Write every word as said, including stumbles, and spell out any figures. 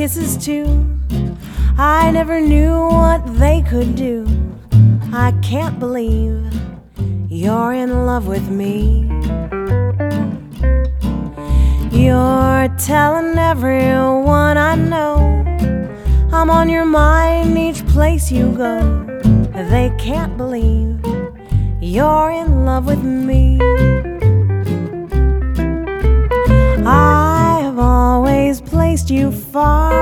Kisses too, I never knew what they could do. I can't believe you're in love with me. You're telling everyone I know I'm on your mind each place you go. They can't believe you're in love with me. I have always placed you far